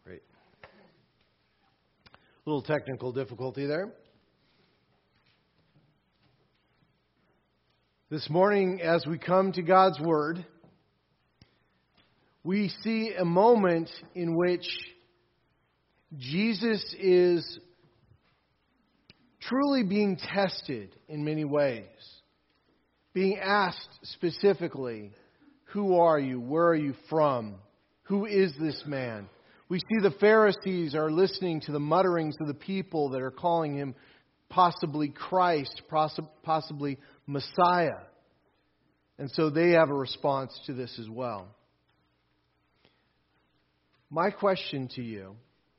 Great. A little technical difficulty there. This morning, as we come to God's Word, we see a moment in which Jesus is truly being tested in many ways. Being asked specifically, who are you? Where are you from? Who is this man? We see the Pharisees are listening to the mutterings of the people that are calling him possibly Christ, possibly Messiah. And so they have a response to this as well. My question to you,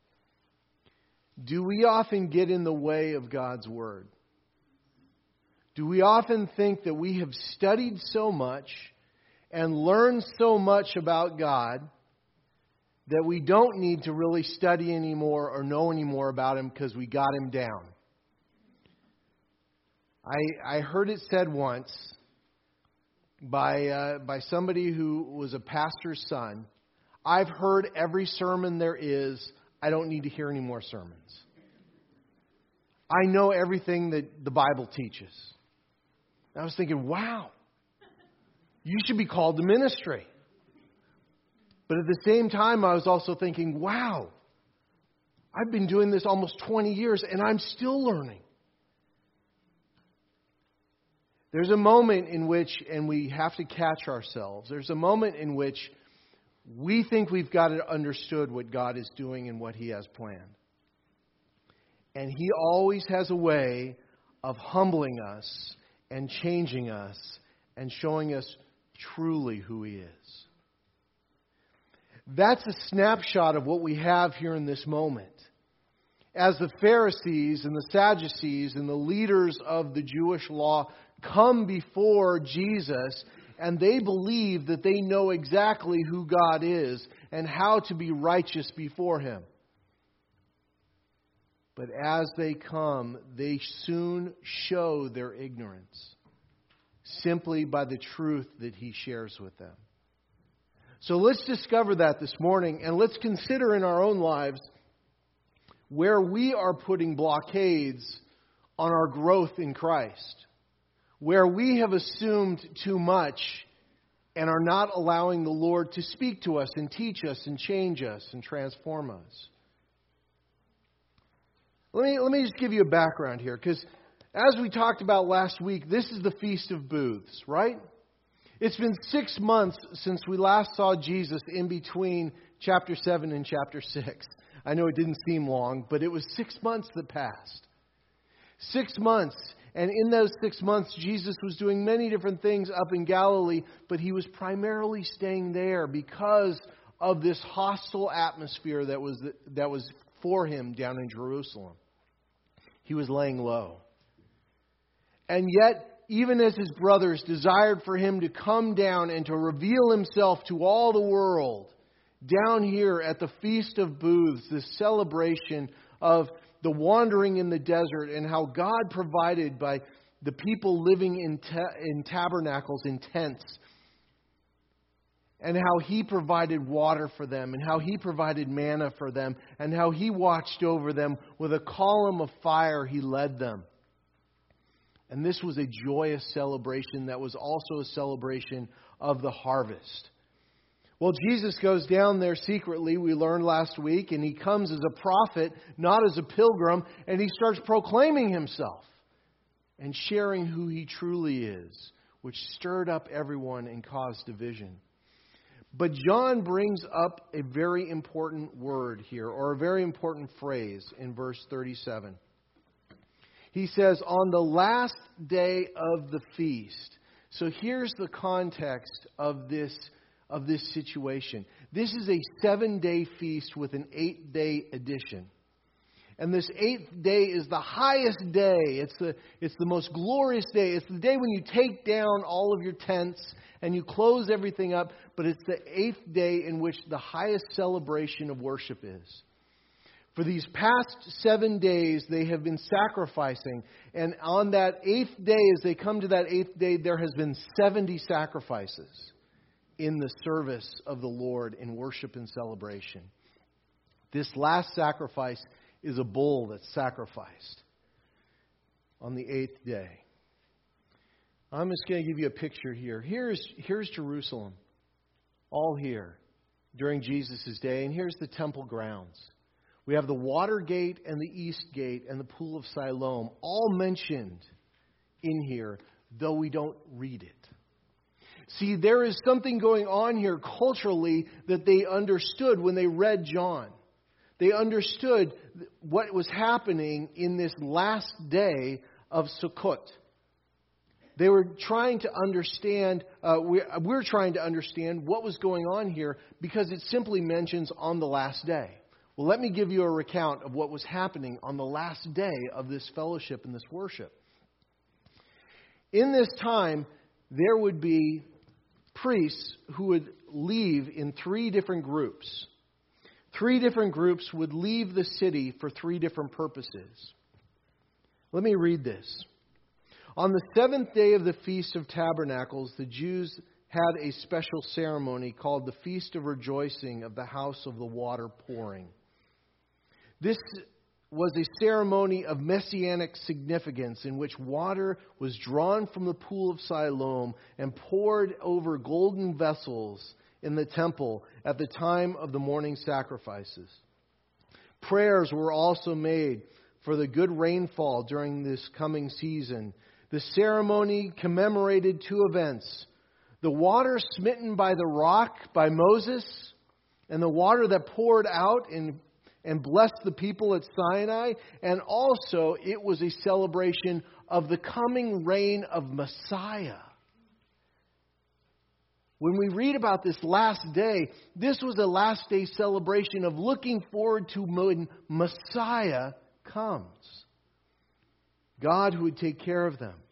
do we often get in the way of God's Word? Do we often think that we have studied so much and learned so much about God that we don't need to really study anymore or know anymore about Him because we got Him down? I heard it said once by somebody who was a pastor's son, I've heard every sermon there is. I don't need to hear any more sermons. I know everything that the Bible teaches. And I was thinking, wow, you should be called to ministry. But at the same time, I was also thinking, wow, I've been doing this almost 20 years and I'm still learning. There's a moment in which, and we have to catch ourselves, there's a moment in which we think we've got it understood what God is doing and what He has planned. And He always has a way of humbling us and changing us and showing us truly who He is. That's a snapshot of what we have here in this moment. As the Pharisees and the Sadducees and the leaders of the Jewish law come before Jesus, and they believe that they know exactly who God is and how to be righteous before Him. But as they come, they soon show their ignorance simply by the truth that He shares with them. So let's discover that this morning, and let's consider in our own lives where we are putting blockades on our growth in Christ, where we have assumed too much and are not allowing the Lord to speak to us and teach us and change us and transform us. Let me just give you a background here, because as we talked about last week, this is the Feast of Booths, right? It's been 6 months since we last saw Jesus in between chapter 7 and chapter 6. I know it didn't seem long, but it was 6 months that passed. 6 months. And in those 6 months, Jesus was doing many different things up in Galilee, but He was primarily staying there because of this hostile atmosphere that was for Him down in Jerusalem. He was laying low. And yet, even as His brothers desired for Him to come down and to reveal Himself to all the world, down here at the Feast of Booths, this celebration of the wandering in the desert and how God provided by the people living in tabernacles, in tents, and how He provided water for them, and how He provided manna for them, and how He watched over them with a column of fire. He led them. And this was a joyous celebration that was also a celebration of the harvest. Well, Jesus goes down there secretly, we learned last week, and He comes as a prophet, not as a pilgrim, and He starts proclaiming Himself and sharing who He truly is, which stirred up everyone and caused division. But John brings up a very important word here, or a very important phrase in verse 37. He says, on the last day of the feast. So here's the context of this situation. This is a 7-day feast with an 8-day addition. And this 8th day is the highest day. It's the most glorious day. It's the day when you take down all of your tents and you close everything up. But it's the 8th day in which the highest celebration of worship is. For these past 7 days, they have been sacrificing. And on that 8th day, as they come to that 8th day, there has been 70 sacrifices in the service of the Lord in worship and celebration. This last sacrifice is a bull that's sacrificed on the 8th day. I'm just going to give you a picture here. Here's Jerusalem, all here during Jesus' day, and here's the temple grounds. We have the water gate and the east gate and the pool of Siloam, all mentioned in here, though we don't read it. See, there is something going on here culturally that they understood when they read John. They understood what was happening in this last day of Sukkot. They were trying to understand, we're trying to understand what was going on here because it simply mentions on the last day. Well, let me give you a recount of what was happening on the last day of this fellowship and this worship. In this time, there would be priests who would leave in 3 different groups. 3 different groups would leave the city for 3 different purposes. Let me read this. On the 7th day of the Feast of Tabernacles, the Jews had a special ceremony called the Feast of Rejoicing of the House of the Water Pouring. This was a ceremony of messianic significance in which water was drawn from the pool of Siloam and poured over golden vessels in the temple at the time of the morning sacrifices. Prayers were also made for the good rainfall during this coming season. The ceremony commemorated 2 events: the water smitten by the rock by Moses and the water that poured out and blessed the people at Sinai. And also it was a celebration of the coming reign of Messiah. When we read about this last day, this was a last day celebration of looking forward to when Messiah comes. God who would take care of them.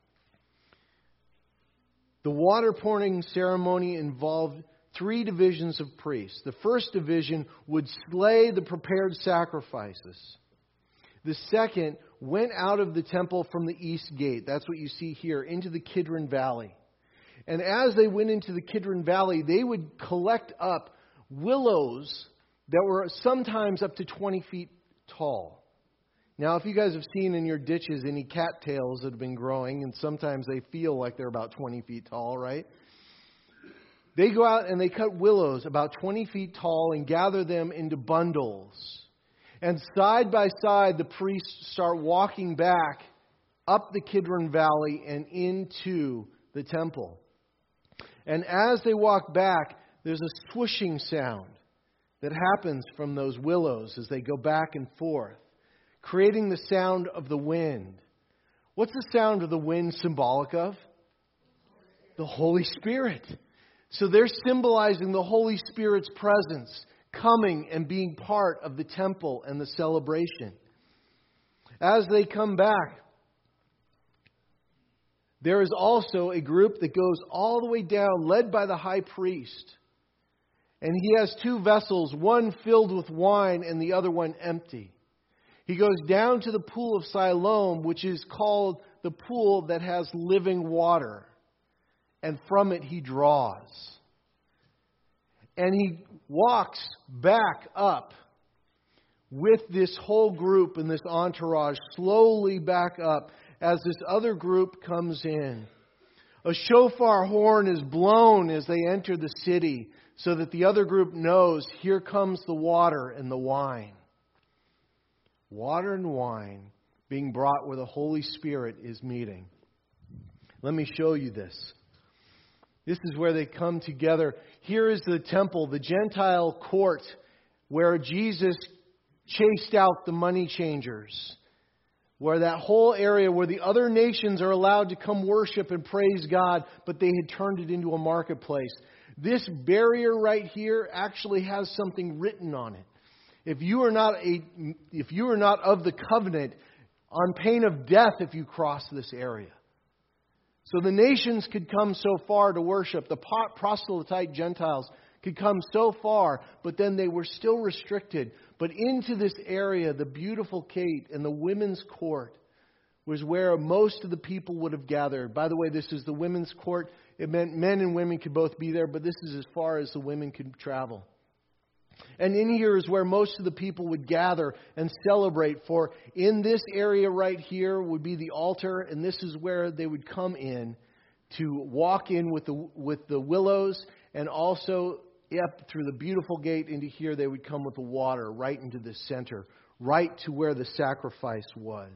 The water pouring ceremony involved 3 divisions of priests. The first division would slay the prepared sacrifices. The second went out of the temple from the east gate. That's what you see here, into the Kidron Valley. And as they went into the Kidron Valley, they would collect up willows that were sometimes up to 20 feet tall. Now, if you guys have seen in your ditches any cattails that have been growing, and sometimes they feel like they're about 20 feet tall, right? They go out and they cut willows about 20 feet tall and gather them into bundles. And side by side, the priests start walking back up the Kidron Valley and into the temple. And as they walk back, there's a swooshing sound that happens from those willows as they go back and forth, creating the sound of the wind. What's the sound of the wind symbolic of? The Holy Spirit. So they're symbolizing the Holy Spirit's presence, coming and being part of the temple and the celebration. As they come back, there is also a group that goes all the way down, led by the high priest. And he has 2 vessels, one filled with wine and the other one empty. He goes down to the pool of Siloam, which is called the pool that has living water. And from it he draws. And he walks back up with this whole group and this entourage, slowly back up as this other group comes in. A shofar horn is blown as they enter the city so that the other group knows, here comes the water and the wine. Water and wine being brought where the Holy Spirit is meeting. Let me show you this. This is where they come together. Here is the temple, the Gentile court, where Jesus chased out the money changers. Where that whole area where the other nations are allowed to come worship and praise God, but they had turned it into a marketplace. This barrier right here actually has something written on it. If you are not of the covenant, on pain of death if you cross this area. So the nations could come so far to worship. The proselyte Gentiles could come so far, but then they were still restricted. But into this area, the beautiful gate and the women's court was where most of the people would have gathered. By the way, this is the women's court. It meant men and women could both be there, but this is as far as the women could travel. And in here is where most of the people would gather and celebrate. For in this area right here would be the altar, and this is where they would come in to walk in with the willows, and also up through the beautiful gate into here they would come with the water right into the center, right to where the sacrifice was.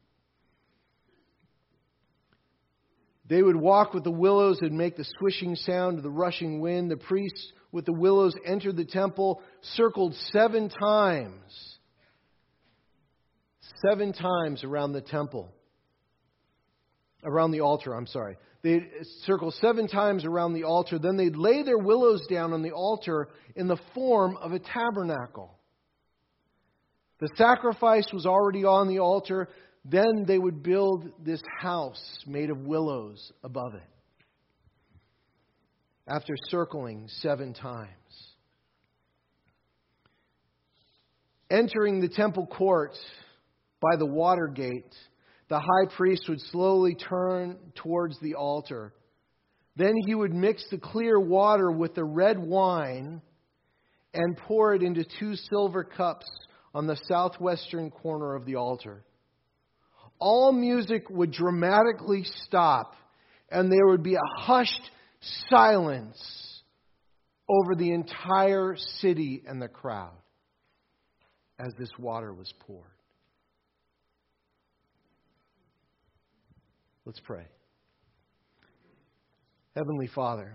They would walk with the willows and make the swishing sound of the rushing wind. The priests with the willows entered the temple, circled 7 times. 7 times around the temple. Around the altar, I'm sorry. They'd circle 7 times around the altar. Then they'd lay their willows down on the altar in the form of a tabernacle. The sacrifice was already on the altar. Then they would build this house made of willows above it. After circling 7 times. Entering the temple court by the water gate, the high priest would slowly turn towards the altar. Then he would mix the clear water with the red wine and pour it into 2 silver cups on the southwestern corner of the altar. All music would dramatically stop, and there would be a hushed silence over the entire city and the crowd as this water was poured. Let's pray. Heavenly Father,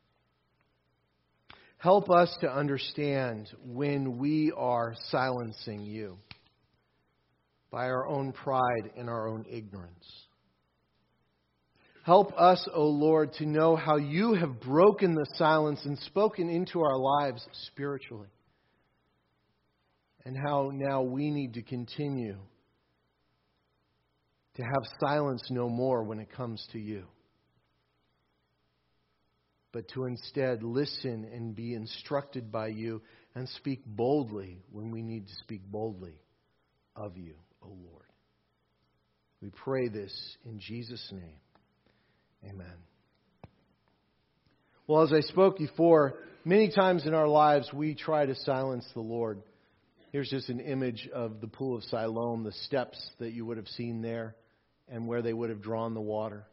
help us to understand when we are silencing you by our own pride and our own ignorance. Help us, O Lord, to know how you have broken the silence and spoken into our lives spiritually. And how now we need to continue to have silence no more when it comes to you. But to instead listen and be instructed by you and speak boldly when we need to speak boldly of you, O Lord. We pray this in Jesus' name. Amen. Well, as I spoke before, many times in our lives we try to silence the Lord. Here's just an image of the pool of Siloam, the steps that you would have seen there and where they would have drawn the water.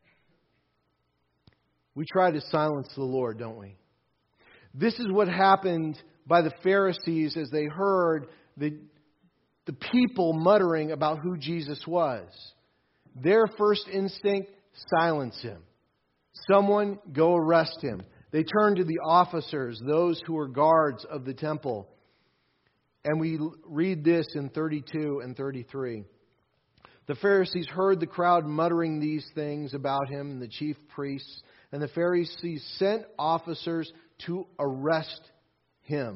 We try to silence the Lord, don't we? This is what happened by the Pharisees as they heard the people muttering about who Jesus was. Their first instinct, silence him. Someone go arrest him. They turned to the officers, those who were guards of the temple. And we read this in 32 and 33. The Pharisees heard the crowd muttering these things about him, and the chief priests. And the Pharisees sent officers to arrest him.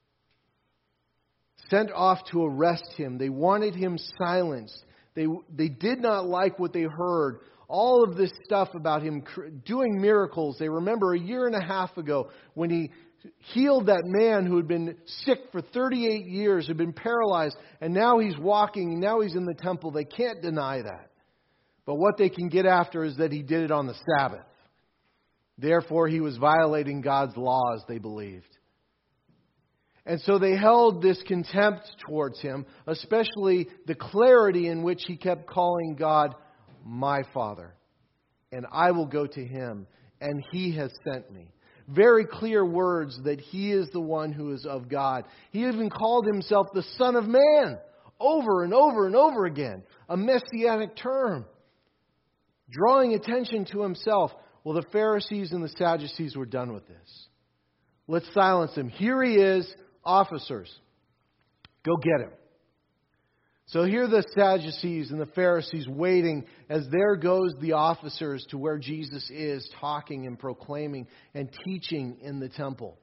Sent off to arrest him. They wanted him silenced. They did not like what they heard. All of this stuff about him doing miracles. They remember a year and a half ago when he healed that man who had been sick for 38 years, had been paralyzed, and now he's walking, and now he's in the temple. They can't deny that. But what they can get after is that he did it on the Sabbath. Therefore, he was violating God's laws, they believed. And so they held this contempt towards him, especially the clarity in which he kept calling God my Father. And I will go to him, and he has sent me. Very clear words that he is the one who is of God. He even called himself the Son of Man over and over and over again. A messianic term. Drawing attention to himself. Well, the Pharisees and the Sadducees were done with this. Let's silence him. Here he is. Officers, go get him. So here are the Sadducees and the Pharisees waiting as there goes the officers to where Jesus is, talking and proclaiming and teaching in the temple.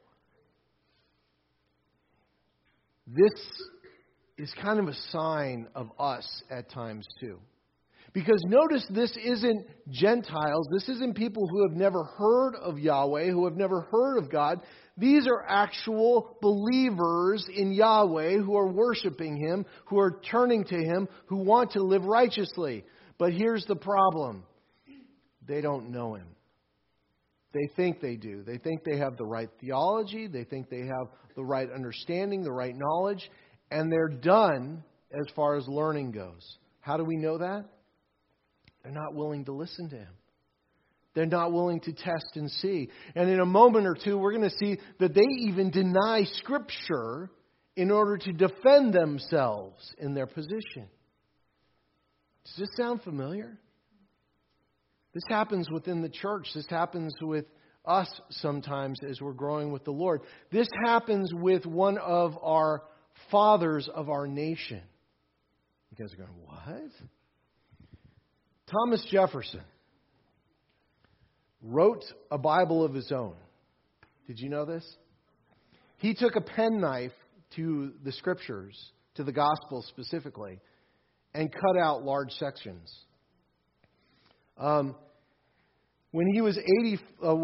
This is kind of a sign of us at times too. Because notice this isn't Gentiles. This isn't people who have never heard of Yahweh, who have never heard of God. These are actual believers in Yahweh who are worshiping Him, who are turning to Him, who want to live righteously. But here's the problem. They don't know Him. They think they do. They think they have the right theology. They think they have the right understanding, the right knowledge. And they're done as far as learning goes. How do we know that? They're not willing to listen to Him. They're not willing to test and see. And in a moment or two, we're going to see that they even deny Scripture in order to defend themselves in their position. Does this sound familiar? This happens within the church. This happens with us sometimes as we're growing with the Lord. This happens with one of our fathers of our nation. You guys are going, what? Thomas Jefferson wrote a Bible of his own. Did you know this? He took a penknife to the Scriptures, to the Gospel specifically, and cut out large sections. When he was in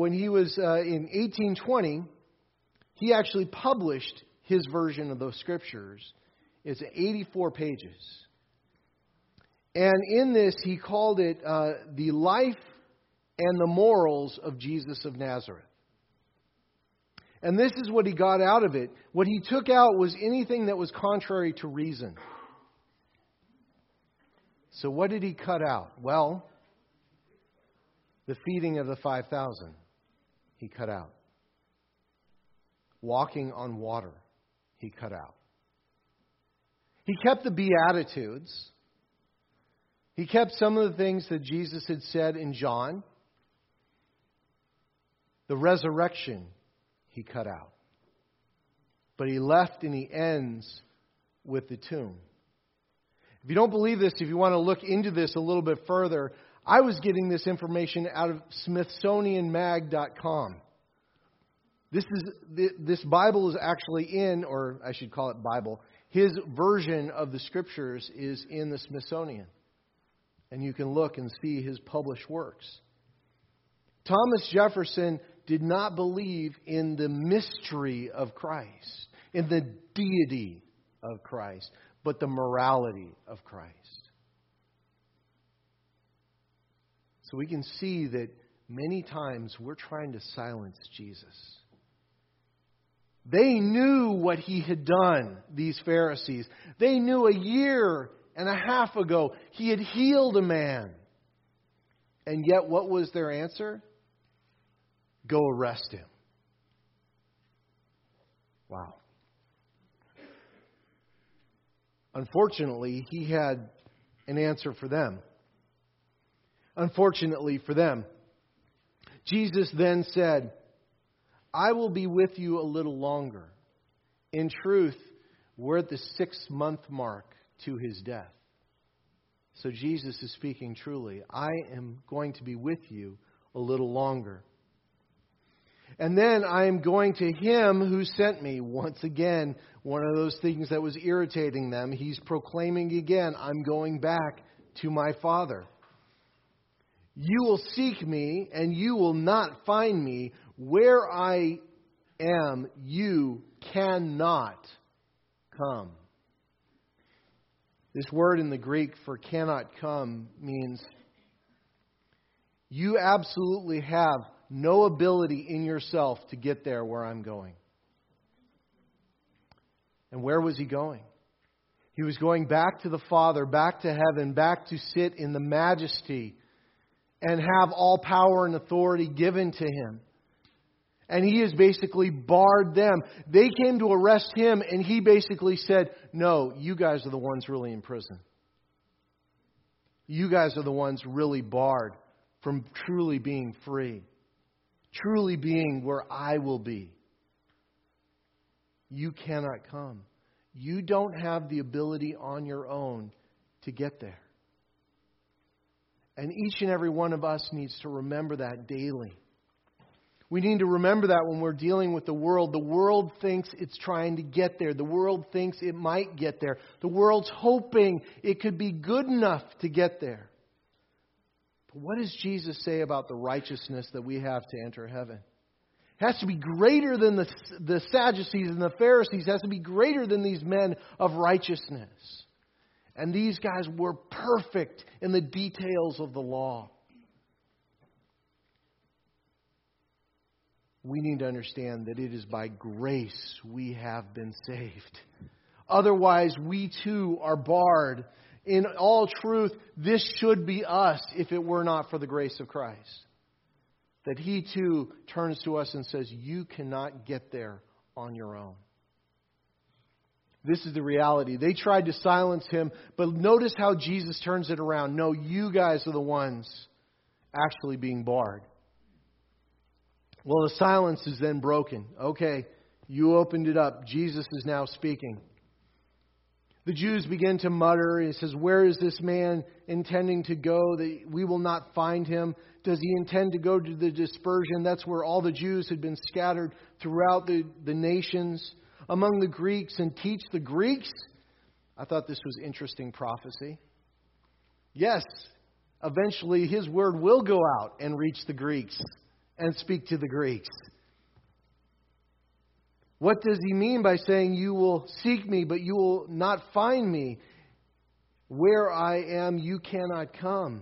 1820, he actually published his version of those Scriptures. It's 84 pages. And in this, he called it The Life and the Morals of Jesus of Nazareth. And this is what he got out of it. What he took out was anything that was contrary to reason. So what did he cut out? Well, the feeding of the 5,000, he cut out. Walking on water, he cut out. He kept the Beatitudes. He kept some of the things that Jesus had said in John. The resurrection, he cut out. But he left and he ends with the tomb. If you don't believe this, if you want to look into this a little bit further, I was getting this information out of SmithsonianMag.com. This Bible is actually in, or I should call it Bible, his version of the Scriptures is in the Smithsonian. And you can look and see his published works. Thomas Jefferson did not believe in the mystery of Christ, in the deity of Christ, but the morality of Christ. So we can see that many times we're trying to silence Jesus. They knew what he had done, these Pharisees. They knew a year and a half ago he had healed a man. And yet what was their answer? Go arrest him. Wow. Unfortunately, he had an answer for them. Unfortunately for them, Jesus then said, I will be with you a little longer. In truth, we're at the 6-month mark to his death. So Jesus is speaking truly. I am going to be with you a little longer. And then I am going to him who sent me. Once again, one of those things that was irritating them. He's proclaiming again, I'm going back to my Father. You will seek me, and you will not find me. Where I am, you cannot come. This word in the Greek for cannot come means you absolutely have no ability in yourself to get there where I'm going. And where was he going? He was going back to the Father, back to heaven, back to sit in the majesty and have all power and authority given to him. And he has basically barred them. They came to arrest him, and he basically said, no, you guys are the ones really in prison. You guys are the ones really barred from truly being free. Truly being where I will be. You cannot come. You don't have the ability on your own to get there. And each and every one of us needs to remember that daily. We need to remember that when we're dealing with the world. The world thinks it's trying to get there. The world thinks it might get there. The world's hoping it could be good enough to get there. But what does Jesus say about the righteousness that we have to enter heaven? It has to be greater than the Sadducees and the Pharisees. It has to be greater than these men of righteousness. And these guys were perfect in the details of the law. we need to understand that it is by grace we have been saved. Otherwise, we too are barred. In all truth, this should be us if it were not for the grace of Christ. That He too turns to us and says, you cannot get there on your own. This is the reality. They tried to silence Him, but notice how Jesus turns it around. No, you guys are the ones actually being barred. Well, the silence is then broken. Okay, you opened it up. Jesus is now speaking. The Jews begin to mutter. He says, where is this man intending to go that we will not find him? Does he intend to go to the dispersion? That's where all the Jews had been scattered throughout the nations among the Greeks and teach the Greeks. I thought this was interesting prophecy. Yes, eventually his word will go out and reach the Greeks and speak to the Greeks. What does he mean by saying you will seek me, but you will not find me? Where I am, you cannot come.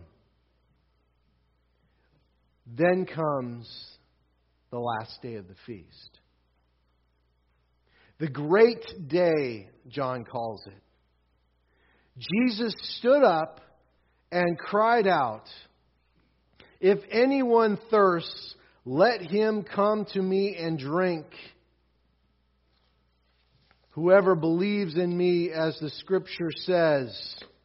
Then comes the last day of the feast. The great day, John calls it. Jesus stood up and cried out, if anyone thirsts, let him come to me and drink. Whoever believes in me, as the Scripture says,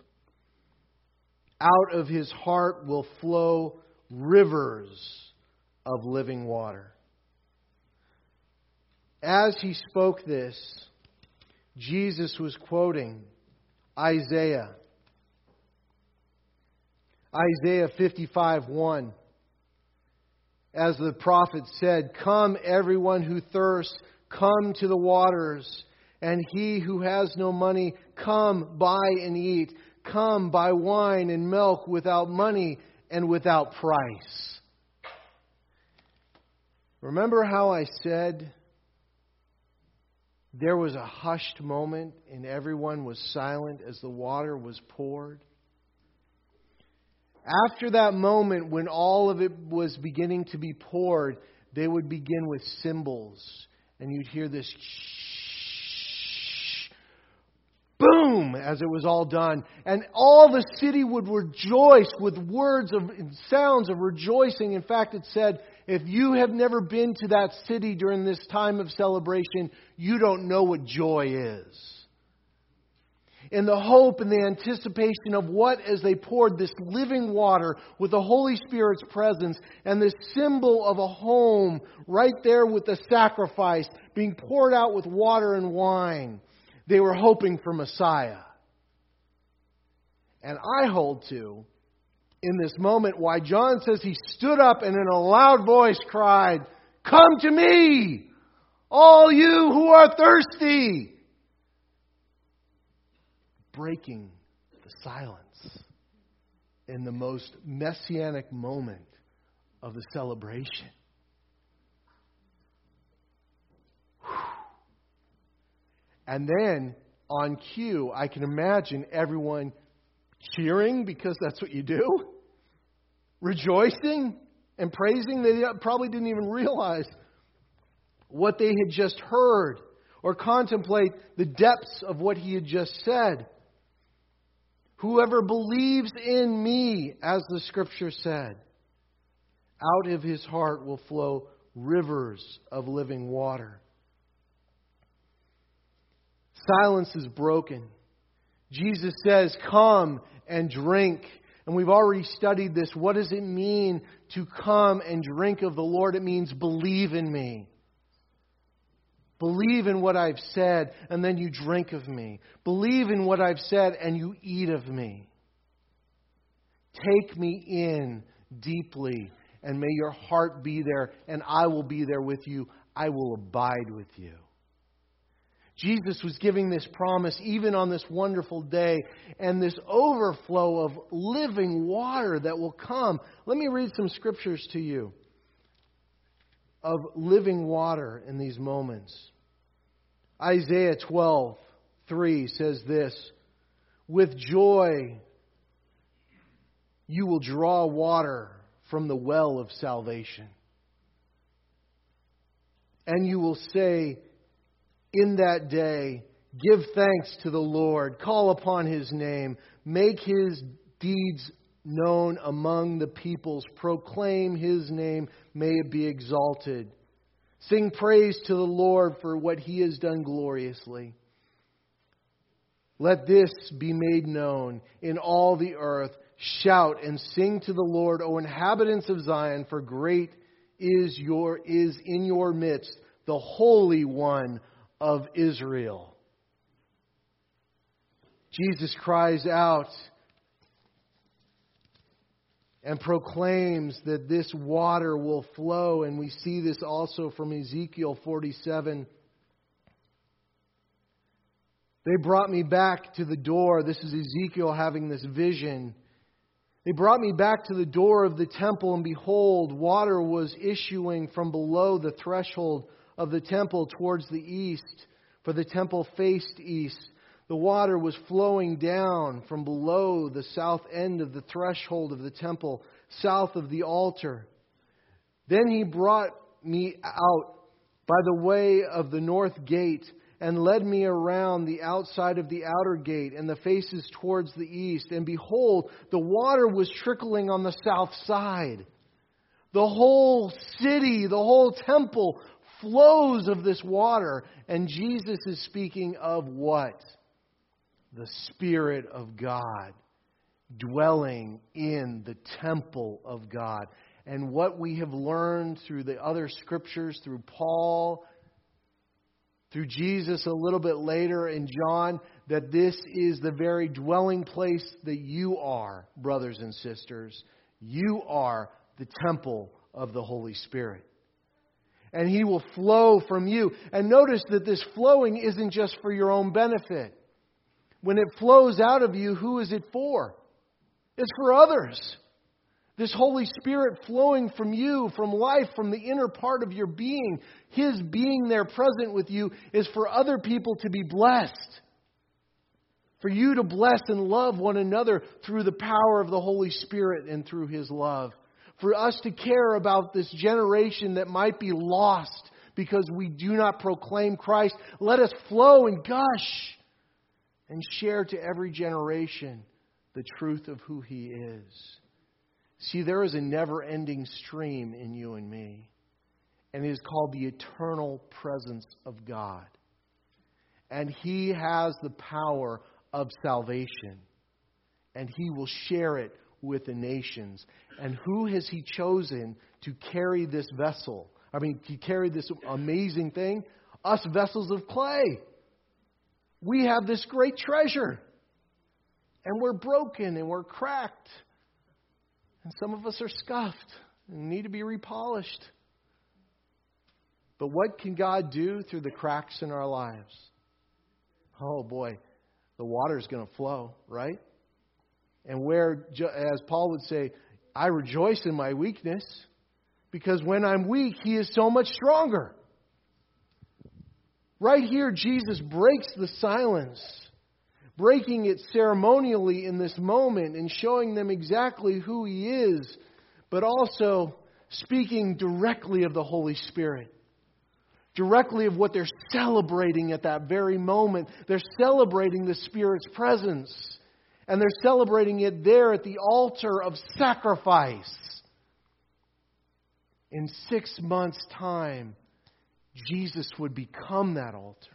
out of his heart will flow rivers of living water. As he spoke this, Jesus was quoting Isaiah. Isaiah 55:1. As the prophet said, come everyone who thirsts, come to the waters. And he who has no money, come buy and eat. Come buy wine and milk without money and without price. Remember how I said there was a hushed moment and everyone was silent as the water was poured? After that moment, when all of it was beginning to be poured, they would begin with cymbals. And you'd hear this boom, as it was all done. And all the city would rejoice with words of and sounds of rejoicing. In fact, it said, if you have never been to that city during this time of celebration, you don't know what joy is. In the hope and the anticipation of what, as they poured this living water with the Holy Spirit's presence and this symbol of a home right there with the sacrifice being poured out with water and wine, they were hoping for Messiah. And I hold to, in this moment, why John says he stood up and in a loud voice cried, come to me, all you who are thirsty. Breaking the silence in the most messianic moment of the celebration. And then, on cue, I can imagine everyone cheering, because that's what you do. Rejoicing and praising. They probably didn't even realize what they had just heard or contemplate the depths of what he had just said. Whoever believes in me, as the Scripture said, out of his heart will flow rivers of living water. Silence is broken. Jesus says, come and drink. And we've already studied this. What does it mean to come and drink of the Lord? It means believe in me. Believe in what I've said, and then you drink of me. Believe in what I've said, and you eat of me. Take me in deeply, and may your heart be there, and I will be there with you. I will abide with you. Jesus was giving this promise even on this wonderful day, and this overflow of living water that will come. Let me read some scriptures to you of living water in these moments. Isaiah 12:3 says this, with joy you will draw water from the well of salvation. And you will say in that day, give thanks to the Lord, call upon His name, make His deeds known among the peoples, proclaim His name, may it be exalted. Sing praise to the Lord for what He has done gloriously. Let this be made known in all the earth. Shout and sing to the Lord, O inhabitants of Zion, for great is in your midst the Holy One of Israel. Jesus cries out and proclaims that this water will flow. And we see this also from Ezekiel 47. They brought me back to the door. This is Ezekiel having this vision. They brought me back to the door of the temple, and behold, water was issuing from below the threshold of the temple towards the east, for the temple faced east. The water was flowing down from below the south end of the threshold of the temple, south of the altar. Then he brought me out by the way of the north gate, and led me around the outside of the outer gate and the faces towards the east. And behold, the water was trickling on the south side. The whole city, the whole temple flows of this water. And Jesus is speaking of what? The Spirit of God dwelling in the temple of God. And what we have learned through the other scriptures, through Paul, through Jesus a little bit later in John, that this is the very dwelling place that you are, brothers and sisters. You are the temple of the Holy Spirit. And He will flow from you. And notice that this flowing isn't just for your own benefit. When it flows out of you, who is it for? It's for others. This Holy Spirit flowing from you, from life, from the inner part of your being, His being there present with you is for other people to be blessed. For you to bless and love one another through the power of the Holy Spirit and through His love. For us to care about this generation that might be lost because we do not proclaim Christ. Let us flow and gush and share to every generation the truth of who He is. See, there is a never-ending stream in you and me. And it is called the eternal presence of God. And He has the power of salvation. And He will share it with the nations. And who has He chosen to carry this vessel? To carry this amazing thing? Us vessels of clay. We have this great treasure. And we're broken and we're cracked. And some of us are scuffed and need to be repolished. But what can God do through the cracks in our lives? Oh boy, the water's going to flow, right? And where, as Paul would say, I rejoice in my weakness, because when I'm weak, He is so much stronger. Right here, Jesus breaks the silence, breaking it ceremonially in this moment and showing them exactly who He is, but also speaking directly of the Holy Spirit. Directly of what they're celebrating at that very moment. They're celebrating the Spirit's presence. And they're celebrating it there at the altar of sacrifice. In 6 months' time, Jesus would become that altar.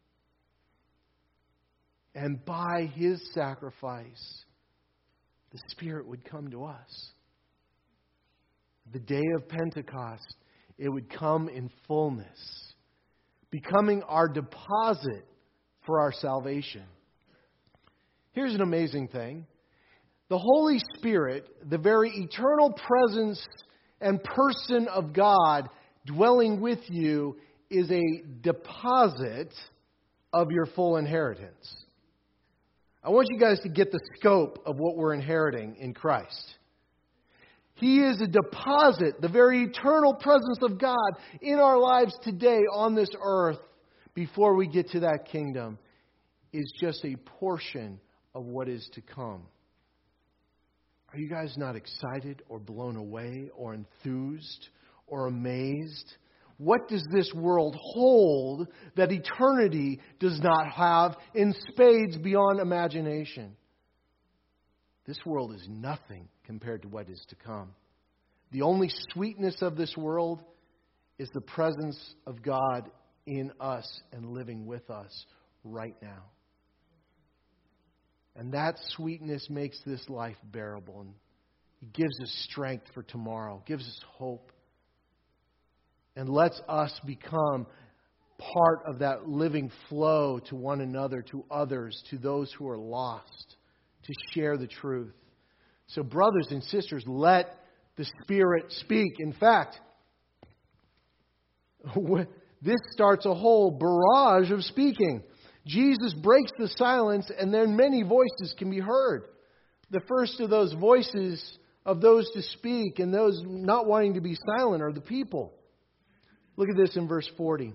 And by His sacrifice, the Spirit would come to us. The day of Pentecost, it would come in fullness, becoming our deposit for our salvation. Here's an amazing thing. The Holy Spirit, the very eternal presence and person of God dwelling with you, is a deposit of your full inheritance. I want you guys to get the scope of what we're inheriting in Christ. He is a deposit, the very eternal presence of God in our lives today on this earth before we get to that kingdom is just a portion of what is to come. Are you guys not excited or blown away or enthused or amazed? What does this world hold that eternity does not have in spades beyond imagination? This world is nothing compared to what is to come. The only sweetness of this world is the presence of God in us and living with us right now. And that sweetness makes this life bearable. And it gives us strength for tomorrow, gives us hope, and lets us become part of that living flow to one another, to others, to those who are lost, to share the truth. So brothers and sisters, let the Spirit speak. In fact, this starts a whole barrage of speaking. Jesus breaks the silence, and then many voices can be heard. The first of those voices of those to speak and those not wanting to be silent are the people. Look at this in verse 40.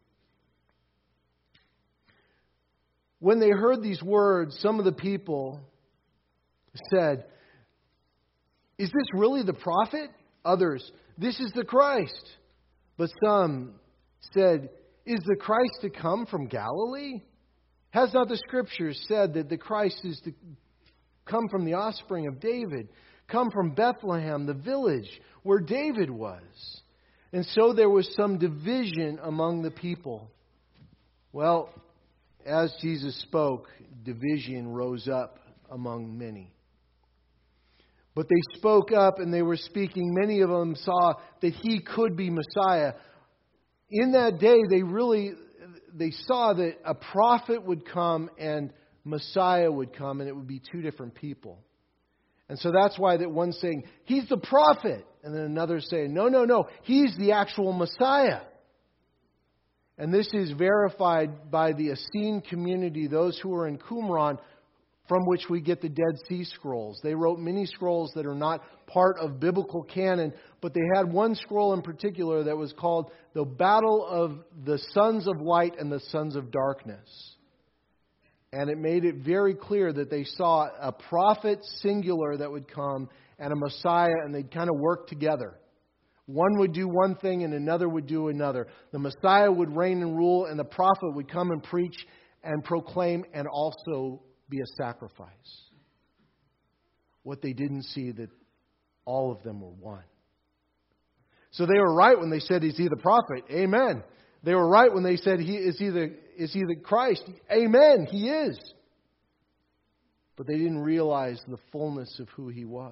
When they heard these words, some of the people said, "Is this really the prophet?" Others, "This is the Christ." But some said, "Is the Christ to come from Galilee? Has not the Scriptures said that the Christ is to come from the offspring of David, come from Bethlehem, the village where David was?" And so there was some division among the people. Well, as Jesus spoke, division rose up among many. But they spoke up and they were speaking. Many of them saw that he could be Messiah. In that day, they saw that a prophet would come and Messiah would come, and it would be two different people. And so that's why that one's saying, "He's the prophet." And then another's saying, No, he's the actual Messiah. And this is verified by the Essene community, those who are in Qumran, from which we get the Dead Sea Scrolls. They wrote many scrolls that are not part of biblical canon, but they had one scroll in particular that was called the Battle of the Sons of Light and the Sons of Darkness. And it made it very clear that they saw a prophet singular that would come and a Messiah, and they'd kind of work together. One would do one thing and another would do another. The Messiah would reign and rule, and the prophet would come and preach and proclaim and also be a sacrifice. What they didn't see, that all of them were one. So they were right when they said, "Is he the prophet?" Amen. They were right when they said, Is he the Christ? Amen, he is. But they didn't realize the fullness of who he was.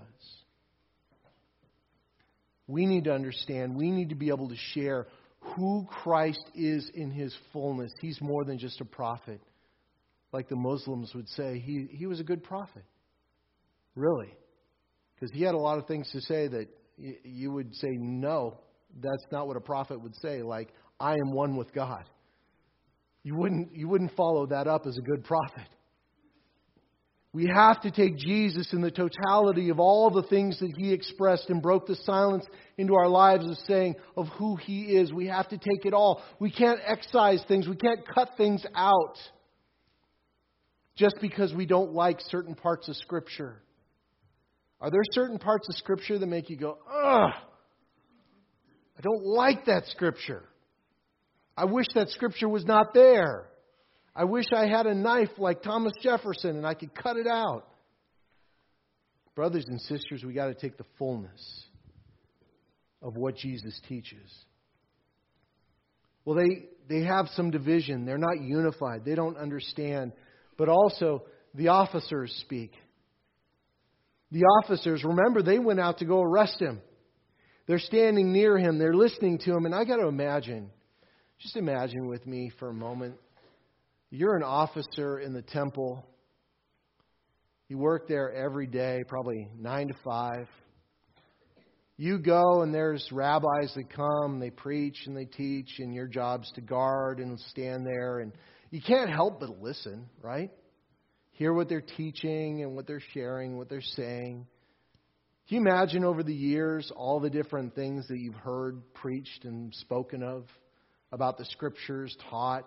We need to understand, we need to be able to share who Christ is in his fullness. He's more than just a prophet. Like the Muslims would say, he was a good prophet. Really. Because he had a lot of things to say that you would say, no, that's not what a prophet would say. Like, I am one with God. You wouldn't follow that up as a good prophet. We have to take Jesus in the totality of all the things that he expressed and broke the silence into our lives of saying of who he is. We have to take it all. We can't excise things. We can't cut things out just because we don't like certain parts of Scripture. Are there certain parts of Scripture that make you go, ugh, I don't like that Scripture. I wish that Scripture was not there. I wish I had a knife like Thomas Jefferson and I could cut it out. Brothers and sisters, we got to take the fullness of what Jesus teaches. Well, they have some division. They're not unified. They don't understand. But also, the officers speak. The officers, remember, they went out to go arrest him. They're standing near him. They're listening to him. And I got to imagine, just imagine with me for a moment. You're an officer in the temple. You work there every day, probably 9 to 5. You go and there's rabbis that come, they preach and they teach, and your job's to guard and stand there. And you can't help but listen, right? Hear what they're teaching and what they're sharing, what they're saying. Can you imagine over the years all the different things that you've heard preached and spoken of about the Scriptures taught?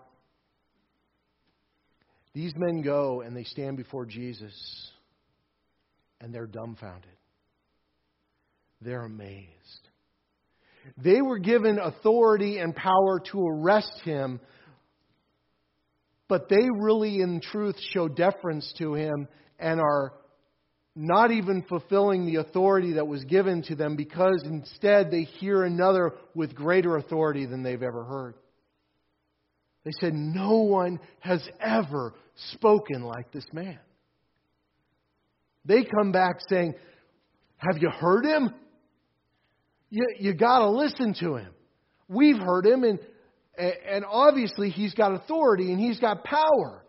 These men go and they stand before Jesus and they're dumbfounded. They're amazed. They were given authority and power to arrest him, but they really in truth show deference to him and are not even fulfilling the authority that was given to them, because instead they hear another with greater authority than they've ever heard. They said, no one has ever spoken like this man. They come back saying, have you heard him? You got to listen to him. We've heard him, and obviously he's got authority and he's got power.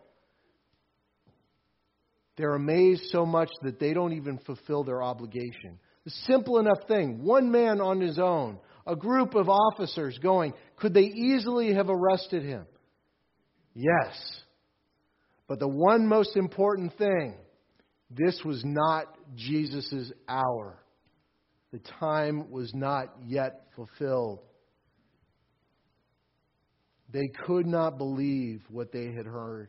They're amazed so much that they don't even fulfill their obligation. The simple enough thing, one man on his own, a group of officers going, could they easily have arrested him? Yes. But the one most important thing, this was not Jesus' hour. The time was not yet fulfilled. They could not believe what they had heard.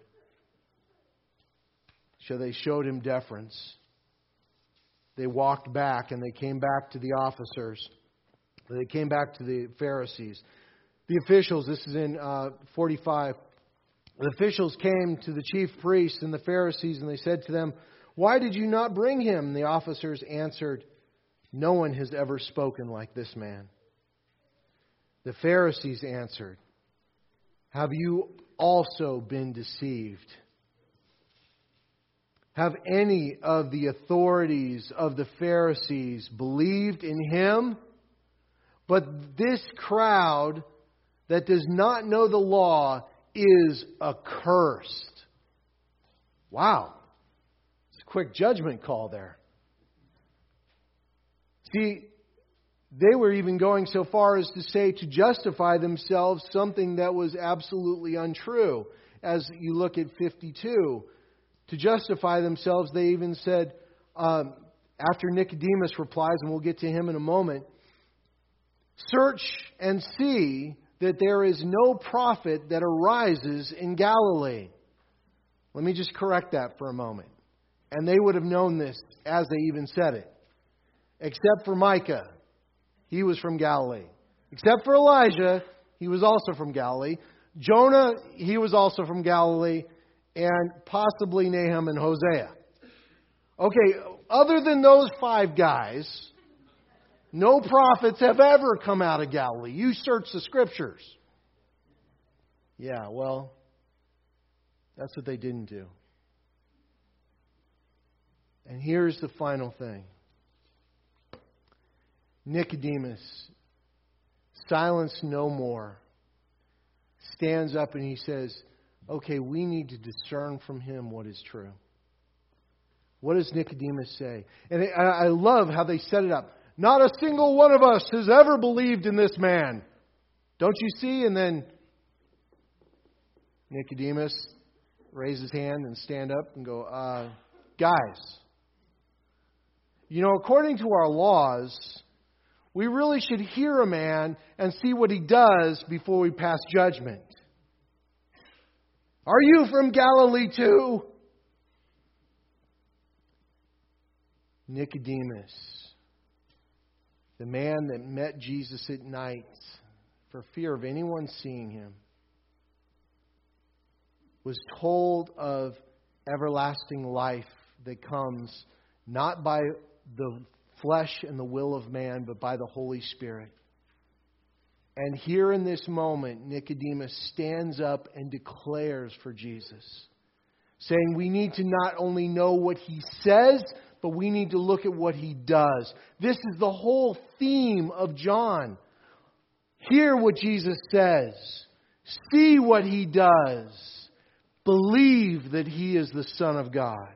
So they showed him deference. They walked back and they came back to the officers. They came back to the Pharisees. The officials, this is in 45. The officials came to the chief priests and the Pharisees and they said to them, why did you not bring him? And the officers answered, no one has ever spoken like this man. The Pharisees answered, have you also been deceived? Have any of the authorities of the Pharisees believed in him? But this crowd that does not know the law is accursed. Wow. It's a quick judgment call there. See, they were even going so far as to say, to justify themselves, something that was absolutely untrue. As you look at 52, to justify themselves, they even said, after Nicodemus replies, and we'll get to him in a moment, search and see that there is no prophet that arises in Galilee. Let me just correct that for a moment. And they would have known this as they even said it. Except for Micah, he was from Galilee. Except for Elijah, he was also from Galilee. Jonah, he was also from Galilee. And possibly Nahum and Hosea. Okay, other than those 5 guys, no prophets have ever come out of Galilee. You search the Scriptures. Yeah, well, that's what they didn't do. And here's the final thing. Nicodemus, silenced no more, stands up and he says, okay, we need to discern from him what is true. What does Nicodemus say? And I love how they set it up. Not a single one of us has ever believed in this man. Don't you see? And then Nicodemus raise his hand and stand up and go, guys, according to our laws, we really should hear a man and see what he does before we pass judgment. Are you from Galilee too? Nicodemus, the man that met Jesus at night for fear of anyone seeing him, was told of everlasting life that comes not by the flesh and the will of man, but by the Holy Spirit. And here in this moment, Nicodemus stands up and declares for Jesus, saying we need to not only know what he says, but we need to look at what he does. This is the whole theme of John. Hear what Jesus says. See what he does. Believe that he is the Son of God.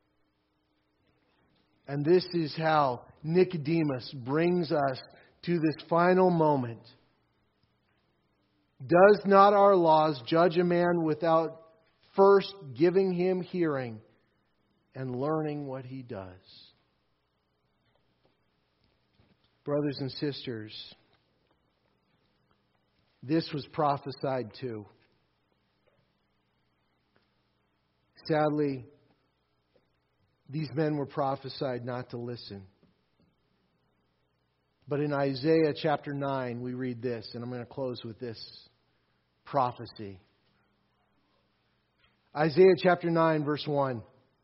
And this is how Nicodemus brings us to this final moment. Does not our laws judge a man without first giving him hearing and learning what he does? Brothers and sisters, this was prophesied too. Sadly, these men were prophesied not to listen. But in Isaiah chapter 9, we read this, and I'm going to close with this prophecy. Isaiah chapter 9, verse 1.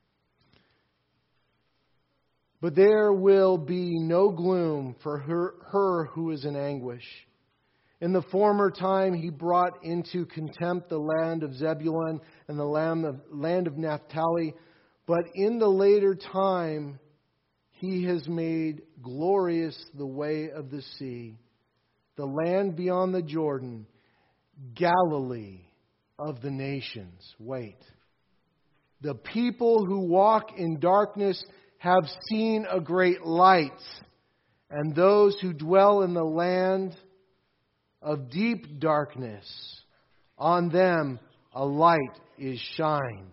But there will be no gloom for her who is in anguish. In the former time he brought into contempt the land of Zebulun and the land of Naphtali. But in the later time he has made glorious the way of the sea, the land beyond the Jordan, Galilee of the nations. Wait. The people who walk in darkness have seen a great light, and those who dwell in the land of deep darkness, on them a light is shined.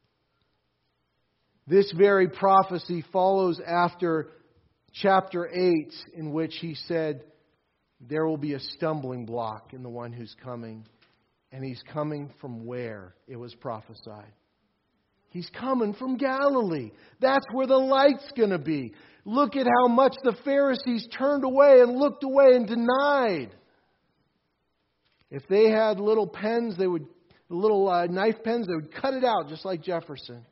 This very prophecy follows after chapter 8, in which he said there will be a stumbling block in the one who's coming. And he's coming from where it was prophesied. He's coming from Galilee. That's where the light's going to be. Look at how much the Pharisees turned away and looked away and denied. If they had little pens, little knife pens, they would cut it out just like Jefferson.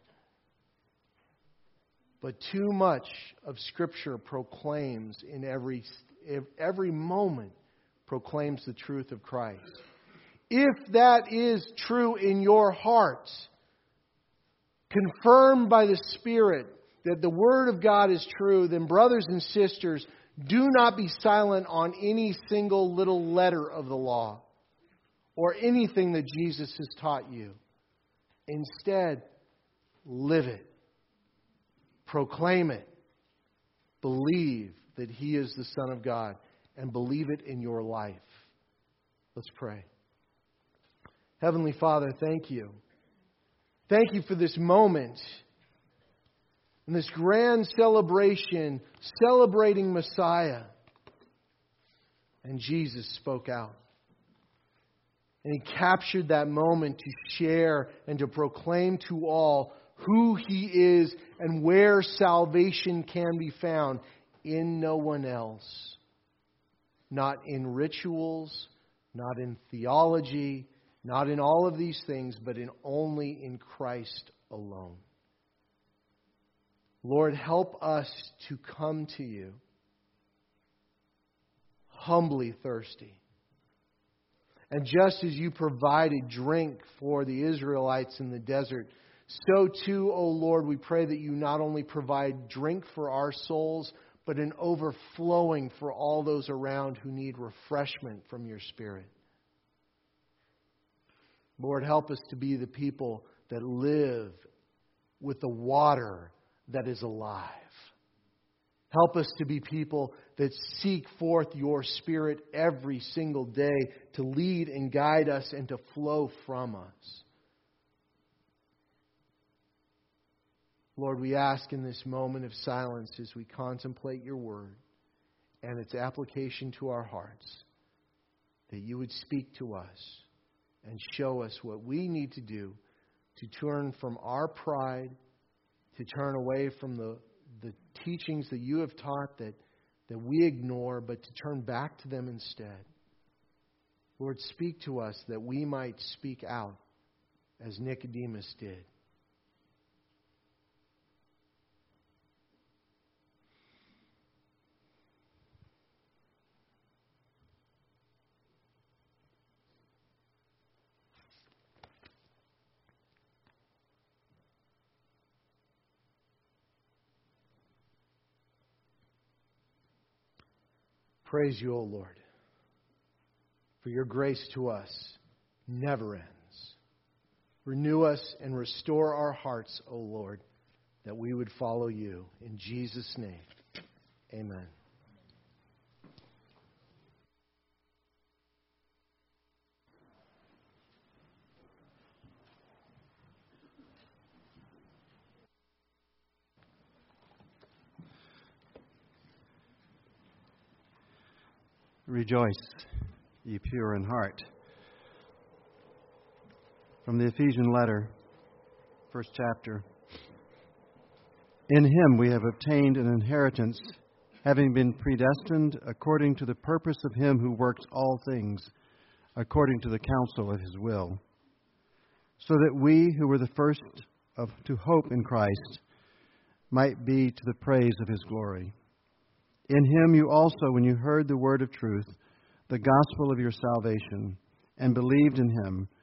But too much of Scripture proclaims in every moment proclaims the truth of Christ. If that is true in your hearts, confirmed by the Spirit that the Word of God is true, then brothers and sisters, do not be silent on any single little letter of the law or anything that Jesus has taught you. Instead, live it. Proclaim it. Believe that He is the Son of God and believe it in your life. Let's pray. Heavenly Father, thank you. Thank you for this moment and this grand celebration, celebrating Messiah. And Jesus spoke out. And He captured that moment to share and to proclaim to all who He is and where salvation can be found in no one else. Not in rituals, not in theology, not in all of these things, but only in Christ alone. Lord, help us to come to You humbly thirsty. And just as You provided drink for the Israelites in the desert, so too, O Lord, we pray that You not only provide drink for our souls, but an overflowing for all those around who need refreshment from Your Spirit. Lord, help us to be the people that live with the water that is alive. Help us to be people that seek forth Your Spirit every single day to lead and guide us and to flow from us. Lord, we ask in this moment of silence as we contemplate Your Word and its application to our hearts, that You would speak to us and show us what we need to do to turn from our pride, to turn away from the teachings that You have taught that we ignore, but to turn back to them instead. Lord, speak to us that we might speak out as Nicodemus did. Praise You, O Lord, for Your grace to us never ends. Renew us and restore our hearts, O Lord, that we would follow You. In Jesus' name, amen. Rejoice, ye pure in heart. From the Ephesian letter, first chapter. In Him we have obtained an inheritance, having been predestined according to the purpose of Him who works all things according to the counsel of His will, so that we who were the first to hope in Christ might be to the praise of His glory. In Him you also, when you heard the word of truth, the gospel of your salvation, and believed in Him,